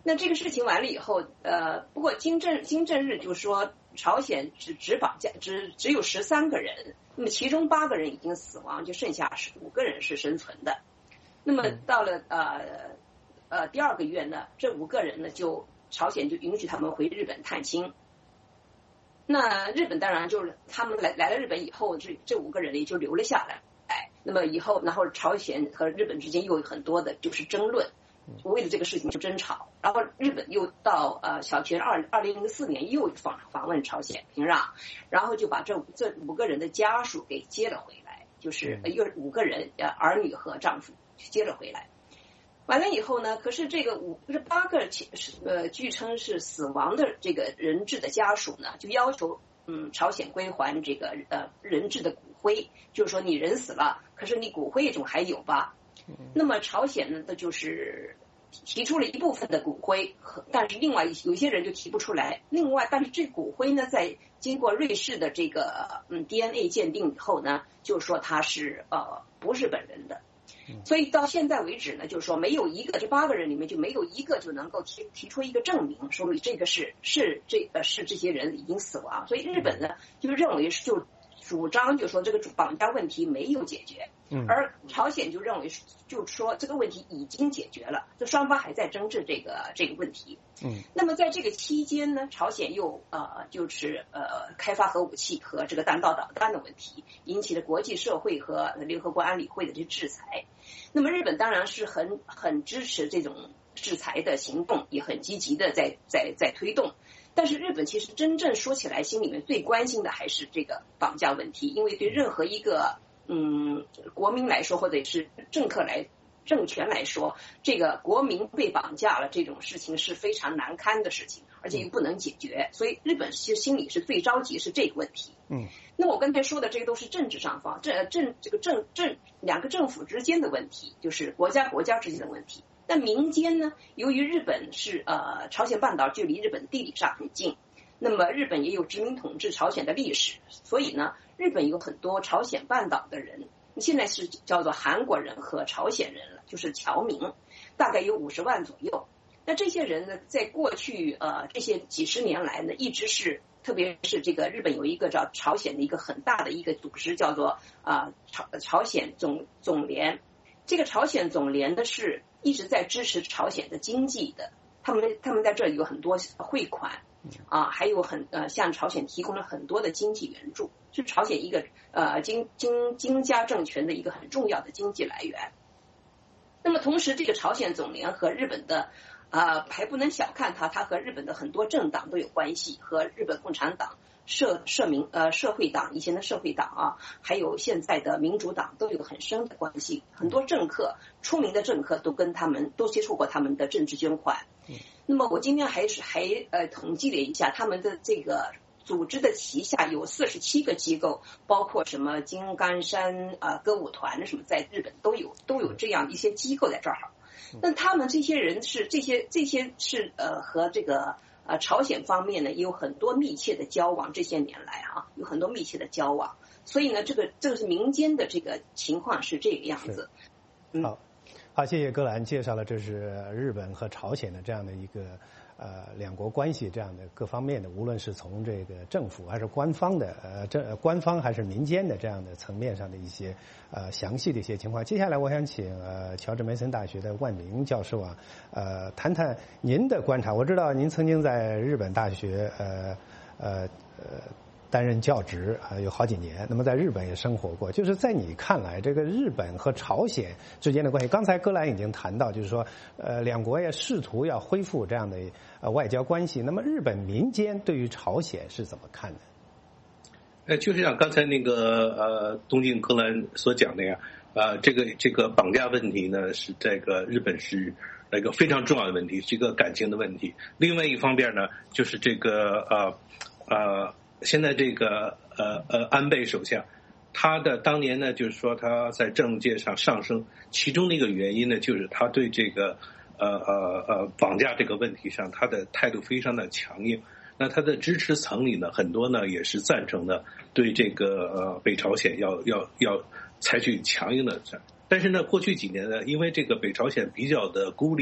那这个事情完了以后，呃，不过金正金正日就说朝鲜只只绑架只只有十三个人，那么其中八个人已经死亡，就剩下十五个人是生存的。那么到了呃呃第二个月呢，这五个人呢就朝鲜就允许他们回日本探亲。那日本当然就是他们来来了日本以后，这这五个人也就留了下来。哎，那么以后，然后朝鲜和日本之间又有很多的就是争论。为了这个事情就争吵，然后日本又到呃小泉二二零零四年又访访问朝鲜平壤，然后就把这这五个人的家属给接了回来，就是又五个人呃儿女和丈夫接了回来。完了以后呢，可是这个五这八个呃据称是死亡的这个人质的家属呢，就要求嗯朝鲜归还这个呃人质的骨灰，就是说你人死了，可是你骨灰总还有吧。那么朝鲜呢，它就是提出了一部分的骨灰，但是另外有些人就提不出来。另外，但是这骨灰呢，在经过瑞士的这个嗯 D N A 鉴定以后呢，就是说它是呃不是本人的。所以到现在为止呢，就是说没有一个这八个人里面就没有一个就能够提提出一个证明，说这个是是这呃是这些人已经死亡。所以日本呢就认为就主张就说这个绑架问题没有解决。而朝鲜就认为，就说这个问题已经解决了，就双方还在争执这个这个问题。嗯，那么在这个期间呢，朝鲜又呃就是呃开发核武器和这个弹道导弹的问题，引起了国际社会和联合国安理会的这制裁。那么日本当然是很很支持这种制裁的行动，也很积极的在在在推动。但是日本其实真正说起来，心里面最关心的还是这个绑架问题，因为对任何一个嗯，国民来说，或者是政客来、政权来说，这个国民被绑架了这种事情是非常难堪的事情，而且又不能解决，所以日本其实心里是最着急是这个问题。嗯，那我刚才说的这个都是政治上方，这政这个政政两个政府之间的问题，就是国家国家之间的问题。那民间呢，由于日本是呃朝鲜半岛距离日本地理上很近。那么日本也有殖民统治朝鲜的历史，所以呢，日本有很多朝鲜半岛的人，现在是叫做韩国人和朝鲜人了，就是侨民，大概有五十万左右。那这些人呢，在过去呃这些几十年来呢，一直是，特别是这个日本有一个叫朝鲜的一个很大的一个组织，叫做啊、呃、朝朝鲜总总联。这个朝鲜总联呢是一直在支持朝鲜的经济的，他们他们在这里有很多汇款。啊，还有很呃，向朝鲜提供了很多的经济援助，是朝鲜一个呃金金金家政权的一个很重要的经济来源。那么同时，这个朝鲜总联和日本的啊、呃，还不能小看它，它和日本的很多政党都有关系，和日本共产党、社社民呃社会党以前的社会党啊，还有现在的民主党都有很深的关系。很多政客，出名的政客都跟他们都接触过他们的政治捐款。那么我今天还是还呃统计了一下，他们的这个组织的旗下有四十七个机构，包括什么金刚山啊、呃、歌舞团什么，在日本都有都有这样一些机构在这儿。那他们这些人是这些这些是呃和这个呃朝鲜方面呢也有很多密切的交往，这些年来啊有很多密切的交往，所以呢这个这个是民间的这个情况是这个样子。 嗯、好。好，谢谢戈兰介绍了这是日本和朝鲜的这样的一个呃两国关系这样的各方面的，无论是从这个政府还是官方的呃这官方还是民间的这样的层面上的一些呃详细的一些情况。接下来我想请呃乔治梅森大学的万明教授啊呃谈谈您的观察。我知道您曾经在日本大学呃呃呃。担任教职啊、呃、有好几年，那么在日本也生活过。就是在你看来，这个日本和朝鲜之间的关系，刚才戈兰已经谈到，就是说，呃，两国也试图要恢复这样的呃外交关系。那么日本民间对于朝鲜是怎么看的？ 呃，就是像刚才那个呃东晋戈兰所讲的呀，呃，这个这个绑架问题呢，是这个日本是一个非常重要的问题，是一个感情的问题。另外一方面呢，就是这个呃呃。现在这个呃呃安倍首相，他的当年呢，就是说他在政界上上升，其中的一个原因呢，就是他对这个呃呃呃绑架这个问题上，他的态度非常的强硬。那他的支持层里呢，很多呢也是赞成的，对这个呃北朝鲜要要要采取强硬的。但是呢，过去几年呢，因为这个北朝鲜比较的孤立，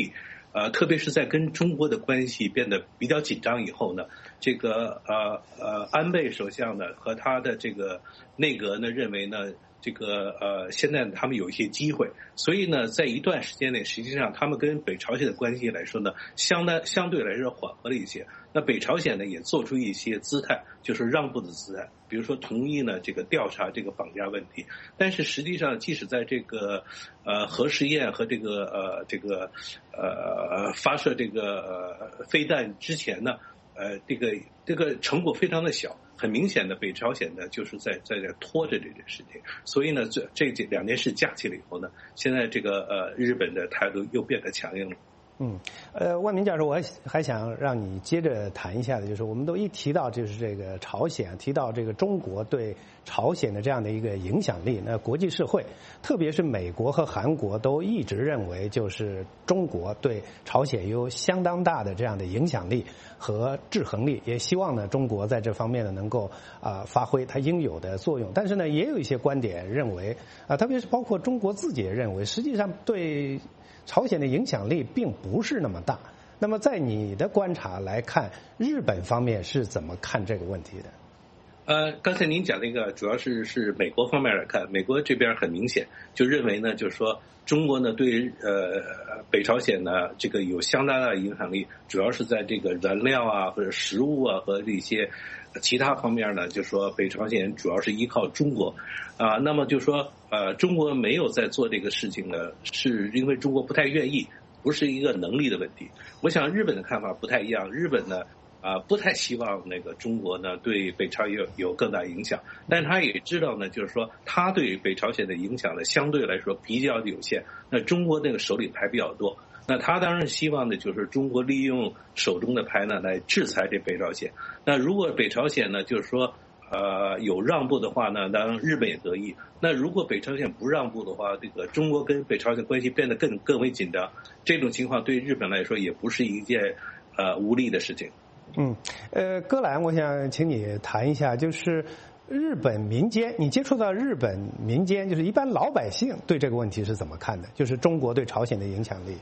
呃，特别是在跟中国的关系变得比较紧张以后呢，这个呃呃安倍首相呢和他的这个内阁呢认为呢，这个呃现在他们有一些机会，所以呢，在一段时间内，实际上他们跟北朝鲜的关系来说呢，相当相对来说缓和了一些。那北朝鲜呢也做出一些姿态，就是让步的姿态，比如说同意呢这个调查这个绑架问题。但是实际上，即使在这个呃核试验和这个呃这个呃发射这个呃飞弹之前呢，呃这个这个成果非常的小。很明显的，北朝鲜呢就是在在在拖着这件事情，所以呢，这这这两件事架起了以后呢，现在这个呃日本的态度又变得强硬了。 嗯，呃，万明教授，我还想让你接着谈一下的，就是我们都一提到就是这个朝鲜，提到这个中国对朝鲜的这样的一个影响力，那国际社会，特别是美国和韩国都一直认为，就是中国对朝鲜有相当大的这样的影响力和制衡力，也希望呢中国在这方面呢能够啊、呃、发挥它应有的作用。但是呢，也有一些观点认为啊、呃，特别是包括中国自己也认为，实际上对朝鲜的影响力并不是那么大。那么在你的观察来看，日本方面是怎么看这个问题的？ 呃，刚才您讲那个主要是是美国方面来看，美国这边很明显就认为呢，就是说中国呢对呃北朝鲜呢这个有相当大的影响力，主要是在这个燃料啊或者食物啊和这些其他方面呢，就说北朝鲜主要是依靠中国啊、呃，那么就说呃中国没有在做这个事情呢，是因为中国不太愿意，不是一个能力的问题。我想日本的看法不太一样，日本呢啊、呃、不太希望那个中国呢对北朝鲜有有更大影响，但他也知道呢，就是说他对北朝鲜的影响呢相对来说比较有限，那中国那个手里牌比较多。那他当然希望的就是中国利用手中的牌呢来制裁这北朝鲜。那如果北朝鲜呢就是说呃有让步的话呢，当然日本也得益。那如果北朝鲜不让步的话，这个中国跟北朝鲜关系变得更更为紧张，这种情况对日本来说也不是一件呃无利的事情。 嗯，呃，戈兰，我想请你谈一下，就是日本民间，你接触到日本民间，就是一般老百姓对这个问题是怎么看的？就是中国对朝鲜的影响力。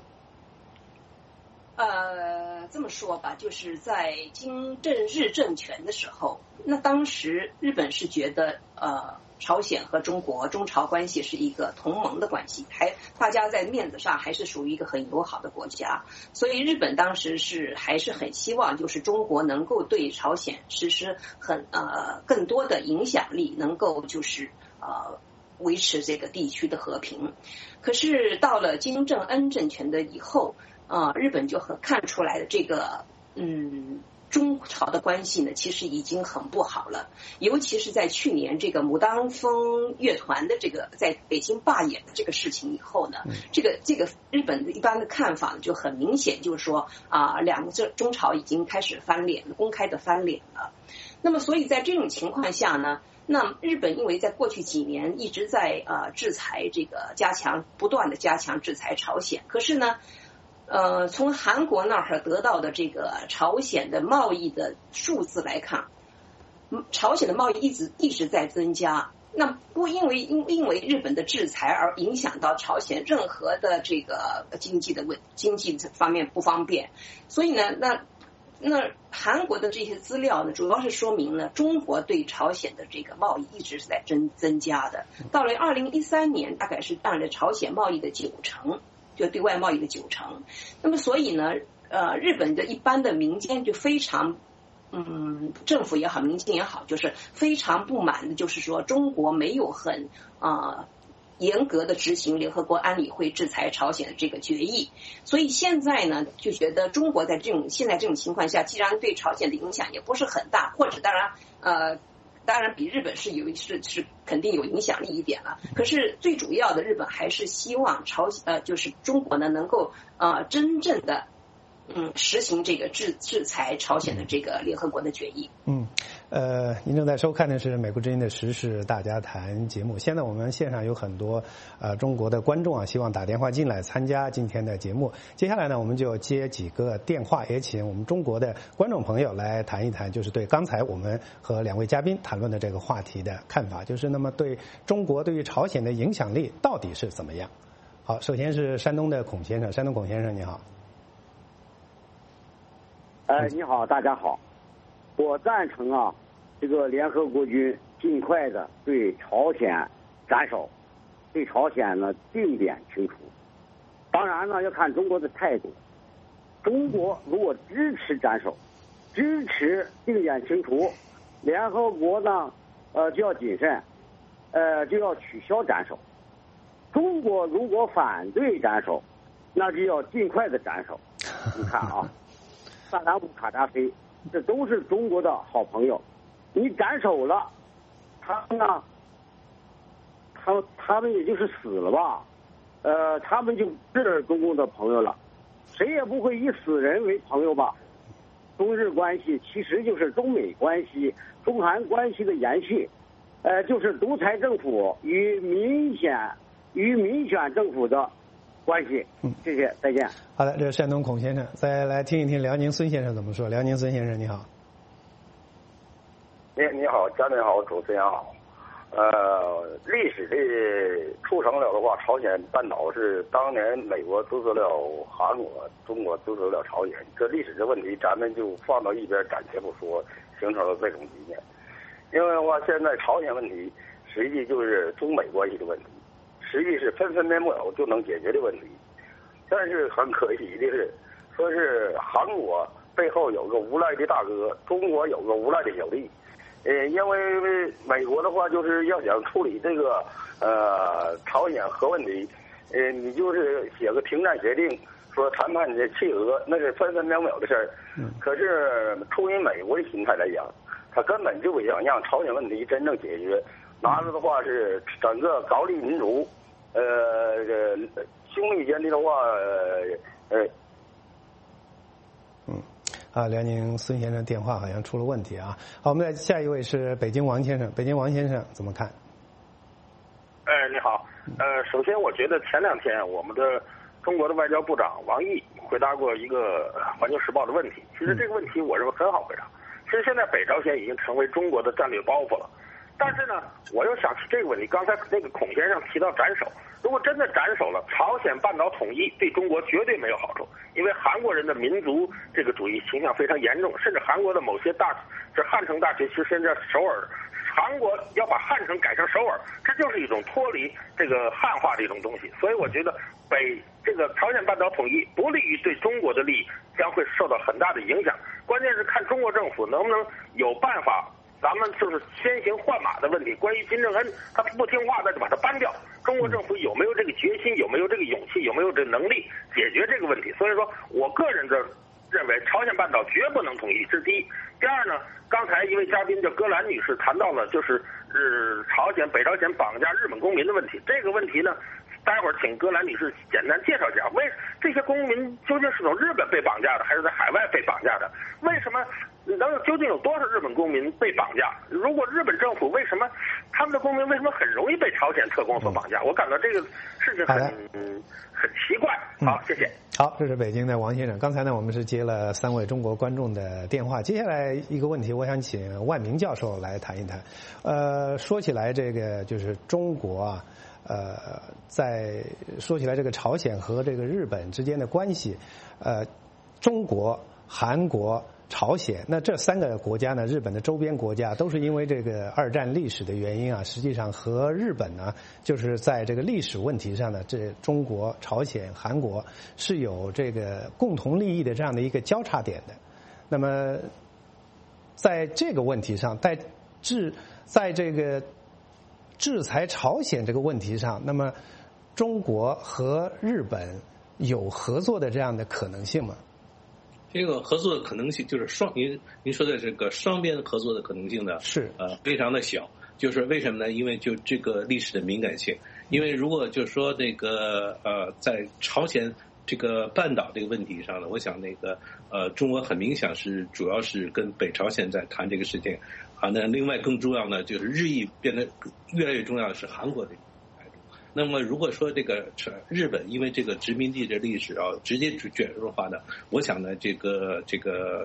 呃，这么说吧，就是在金正日政权的时候，那当时日本是觉得呃，朝鲜和中国中朝关系是一个同盟的关系，还大家在面子上还是属于一个很友好的国家，所以日本当时是还是很希望，就是中国能够对朝鲜实施很呃更多的影响力，能够就是呃维持这个地区的和平。可是到了金正恩政权的以后。啊、呃，日本就很看出来的这个，嗯，中朝的关系呢，其实已经很不好了。尤其是在去年这个牡丹峰乐团的这个在北京罢演的这个事情以后呢，这个这个日本的一般的看法就很明显，就是说啊、呃，两个这中朝已经开始翻脸了，公开的翻脸了。那么，所以在这种情况下呢，那日本因为在过去几年一直在呃制裁这个加强不断的加强制裁朝鲜，可是呢。呃，从韩国那儿得到的这个朝鲜的贸易的数字来看，朝鲜的贸易一直一直在增加。那不因为因因为日本的制裁而影响到朝鲜任何的这个经济的问经济方面不方便，所以呢，那那韩国的这些资料呢，主要是说明了中国对朝鲜的这个贸易一直是在增增加的。到了二零一三年，大概是占了朝鲜贸易的九成。就对外贸易的九成，那么所以呢，呃，日本的一般的民间就非常，嗯，政府也好，民间也好，就是非常不满的，就是说中国没有很啊、呃、严格的执行联合国安理会制裁朝鲜的这个决议，所以现在呢，就觉得中国在这种现在这种情况下，既然对朝鲜的影响也不是很大，或者当然呃。当然，比日本是有是是肯定有影响力一点了。可是最主要的，日本还是希望朝呃就是中国呢能够呃真正的嗯实行这个制制裁朝鲜的这个联合国的决议。 嗯，呃，您正在收看的是美国之音的时事大家谈节目。现在我们线上有很多呃中国的观众啊，希望打电话进来参加今天的节目。接下来呢，我们就接几个电话，也请我们中国的观众朋友来谈一谈，就是对刚才我们和两位嘉宾谈论的这个话题的看法，就是那么对中国对于朝鲜的影响力到底是怎么样？好，首先是山东的孔先生，山东孔先生你好。 哎，你好，大家好，我赞成啊，这个联合国军尽快的对朝鲜斩首，对朝鲜呢定点清除。当然呢，要看中国的态度。中国如果支持斩首，支持定点清除，联合国呢，呃，就要谨慎，呃，就要取消斩首。中国如果反对斩首，那就要尽快的斩首。你看啊，萨达姆、卡扎菲，这都是中国的好朋友。你斩首了，他们呢，他他们也就是死了吧，呃，他们就不是中共的朋友了。谁也不会以死人为朋友吧？中日关系其实就是中美关系、中韩关系的延续，呃，就是独裁政府与民选与民选政府的关系。嗯，谢谢，再见。 好的，这是山东孔先生，再来听一听辽宁孙先生怎么说。辽宁孙先生，你好。 你你好，嘉宾好，主持人好。呃，历史的促成了的话，朝鲜半岛是当年美国支持了韩国，中国支持了朝鲜。这历史的问题，咱们就放到一边暂且不说，形成了这种局面。因为的话，现在朝鲜问题实际就是中美关系的问题，实际是分分秒秒就能解决的问题。但是很可惜的是，说是韩国背后有个无赖的大哥，中国有个无赖的小弟。呃，因为美国的话就是要想处理这个呃朝鲜核问题，呃，你就是写个停战协定，说谈判的契合，那是分分秒秒的事儿。嗯。可是出于美国的心态来讲，他根本就不想让朝鲜问题真正解决，拿着的话是整个高丽民族，呃，呃兄弟间的的话，呃。呃啊，辽宁孙先生电话好像出了问题啊。好，我们再下一位是北京王先生。北京王先生怎么看？ 哎，你好。呃，首先我觉得前两天我们的中国的外交部长王毅回答过一个《环球时报》的问题。其实这个问题我认为很好回答。其实现在北朝鲜已经成为中国的战略包袱了。但是呢，我又想起这个问题。刚才那个孔先生提到斩首，如果真的斩首了，朝鲜半岛统一对中国绝对没有好处，因为韩国人的民族这个主义倾向非常严重，甚至韩国的某些大，这汉城大学其实甚至首尔，韩国要把汉城改成首尔，这就是一种脱离这个汉化的一种东西。所以我觉得北这个朝鲜半岛统一不利于对中国的利益，将会受到很大的影响。关键是看中国政府能不能有办法。咱们就是先行换马的问题。关于金正恩，他不听话，那就把他搬掉。中国政府有没有这个决心，有没有这个勇气，有没有这个能力解决这个问题？所以说我个人的认为，朝鲜半岛绝不能统一，这是第一。第二呢，刚才一位嘉宾叫戈兰女士谈到了，就是呃朝鲜北朝鲜绑架日本公民的问题。这个问题呢，待会儿请戈兰女士简单介绍一下，为这些公民究竟是从日本被绑架的，还是在海外被绑架的？为什么？能有究竟有多少日本公民被绑架？如果日本政府为什么他们的公民为什么很容易被朝鲜特工所绑架？我感到这个事情很嗯很奇怪。好，谢谢。 好，这是北京的王先生。刚才呢，我们是接了三位中国观众的电话。接下来一个问题，我想请万明教授来谈一谈。呃，说起来这个就是中国啊，呃，在说起来这个朝鲜和这个日本之间的关系，呃，中国、韩国。朝鲜，那这三个国家呢，日本的周边国家都是因为这个二战历史的原因啊，实际上和日本呢，就是在这个历史问题上呢，这中国、朝鲜、韩国是有这个共同利益的这样的一个交叉点的。那么，在这个问题上，在制在这个制裁朝鲜这个问题上，那么中国和日本有合作的这样的可能性吗？ 这个合作的可能性就是双，您您说的这个双边合作的可能性呢， 是呃非常的小。就是为什么呢？因为就这个历史的敏感性。因为如果就是说那个呃，在朝鲜这个半岛这个问题上呢，我想那个呃，中国很明显是主要是跟北朝鲜在谈这个事情啊。那另外更重要呢，就是日益变得越来越重要的是韩国的。那么如果说这个日本因为这个殖民地的历史啊直接卷入的话呢，我想呢这个这个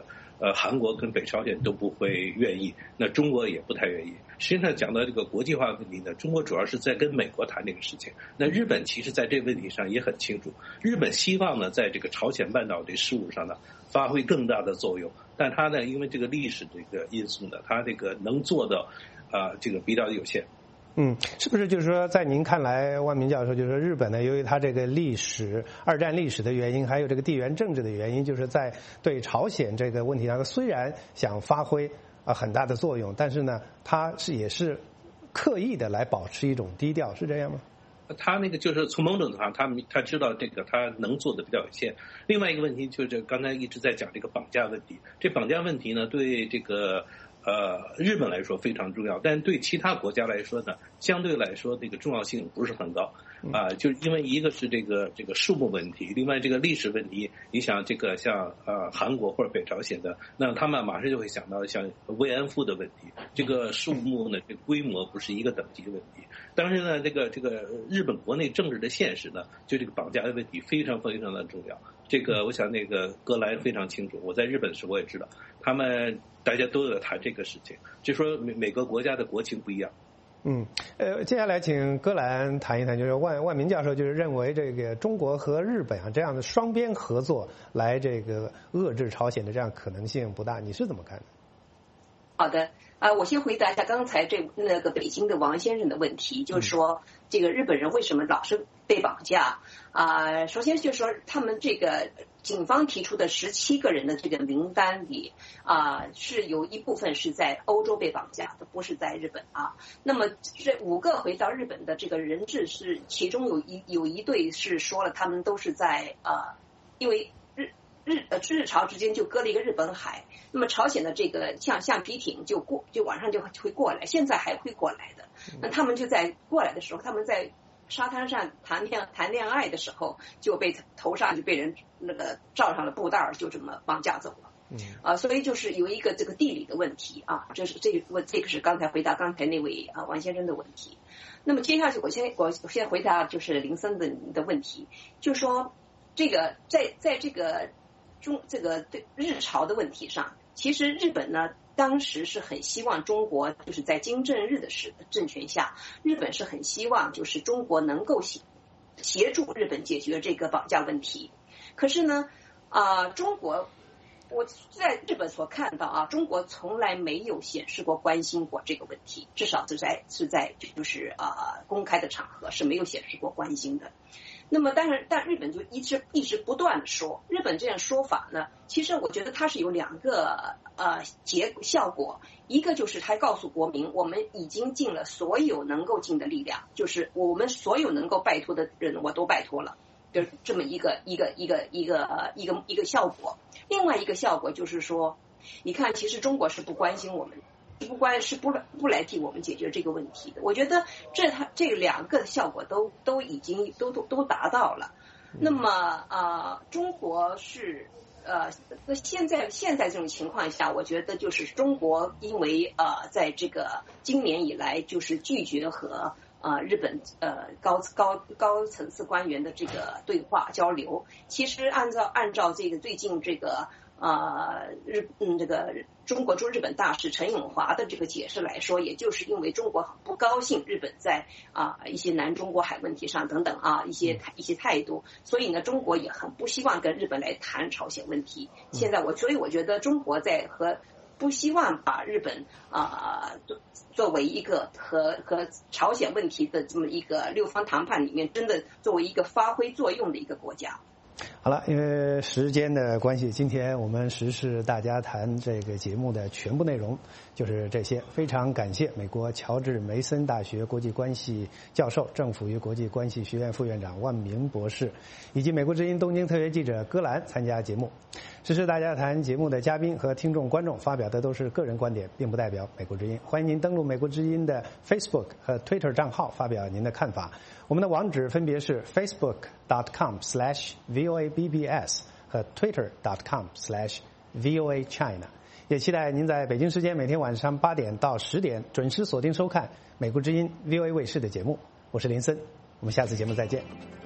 呃韩国跟北朝鲜都不会愿意，那中国也不太愿意。实际上讲到这个国际化问题呢，中国主要是在跟美国谈这个事情。那日本其实在这个问题上也很清楚，日本希望呢在这个朝鲜半岛这事务上呢发挥更大的作用，但他呢因为这个历史这个因素呢，他这个能做到啊、呃、这个比较有限。 嗯，是不是就是说，在您看来，万明教授，就是说日本呢，由于它这个历史、二战历史的原因，还有这个地缘政治的原因，就是在对朝鲜这个问题上，虽然想发挥啊很大的作用，但是呢，它是也是刻意的来保持一种低调，是这样吗？ 他那个就是从某种程度上，他他知道这个他能做的比较有限。另外一个问题就是刚才一直在讲这个绑架问题，这绑架问题呢，对这个。呃，日本来说非常重要，但对其他国家来说呢，相对来说这个重要性不是很高啊、呃，就是因为一个是这个这个数目问题，另外这个历史问题，你想这个像呃韩国或者北朝鲜的，那他们马上就会想到像慰安妇的问题，这个数目呢，这个规模不是一个等级的问题。当然呢，这个这个日本国内政治的现实呢，就这个绑架的问题非常非常的重要。这个我想那个格兰非常清楚，我在日本时我也知道，他们大家都在谈这个事情，就说每每个国家的国情不一样。 嗯，呃，接下来请戈兰谈一谈，就是万万明教授就是认为这个中国和日本啊这样的双边合作来这个遏制朝鲜的这样可能性不大，你是怎么看的？ 好的，啊、呃，我先回答一下刚才这那个北京的王先生的问题，就是说这个日本人为什么老是被绑架啊、呃？首先就是说他们这个警方提出的十七个人的这个名单里啊、呃，是有一部分是在欧洲被绑架的，不是在日本啊。那么这五个回到日本的这个人质是其中有一有一对是说了，他们都是在呃，因为日日呃日朝之间就隔了一个日本海。那么朝鲜的这个像橡皮艇就过就晚上就会过来，现在还会过来的。那他们就在过来的时候，他们在沙滩上谈恋谈恋爱的时候，就被头上就被人那个罩上了布袋，就这么绑架走了。嗯啊，所以就是有一个这个地理的问题啊，这是这个问这个是刚才回答刚才那位啊王先生的问题。那么接下去我先我先回答就是林森的的问题，就是说这个在在这个中这个对日朝的问题上。其实日本呢，当时是很希望中国就是在金正日的时政权下，日本是很希望就是中国能够协协助日本解决这个绑架问题。可是呢，啊、呃，中国我在日本所看到啊，中国从来没有显示过关心过这个问题，至少是在是在就是啊、呃、公开的场合是没有显示过关心的。那么当然，但日本就一直一直不断的说，日本这样说法呢，其实我觉得它是有两个呃结效果，一个就是它告诉国民，我们已经尽了所有能够尽的力量，就是我们所有能够拜托的人我都拜托了，就这么一个一个一个一个呃一个一个效果。另外一个效果就是说，你看，其实中国是不关心我们。不关是不不来替我们解决这个问题的，我觉得这它这两个效果都都已经都都都达到了。那么啊、呃，中国是呃，那现在现在这种情况下，我觉得就是中国因为呃，在这个今年以来就是拒绝和呃日本呃高高高层次官员的这个对话交流。其实按照按照这个最近这个。呃，日嗯，这个中国驻日本大使陈永华的这个解释来说，也就是因为中国很不高兴日本在啊、呃、一些南中国海问题上等等啊一些一些态度，所以呢，中国也很不希望跟日本来谈朝鲜问题。现在我所以我觉得中国在和不希望把日本啊、呃、作为一个和和朝鲜问题的这么一个六方谈判里面真的作为一个发挥作用的一个国家。 好了，因为时间的关系，今天我们时事大家谈这个节目的全部内容就是这些。非常感谢美国乔治梅森大学国际关系教授、政府与国际关系学院副院长万明博士，以及美国之音东京特约记者戈兰参加节目。时事大家谈节目的嘉宾和听众观众发表的都是个人观点，并不代表美国之音。欢迎您登录美国之音的 Facebook 和 Twitter 账号发表您的看法。我们的网址分别是 facebook dot com slash voa bbs 和 twitter dot com slash voa china。也期待您在北京时间每天晚上八点到十点准时锁定收看美国之音 V O A 卫视的节目。我是林森，我们下次节目再见。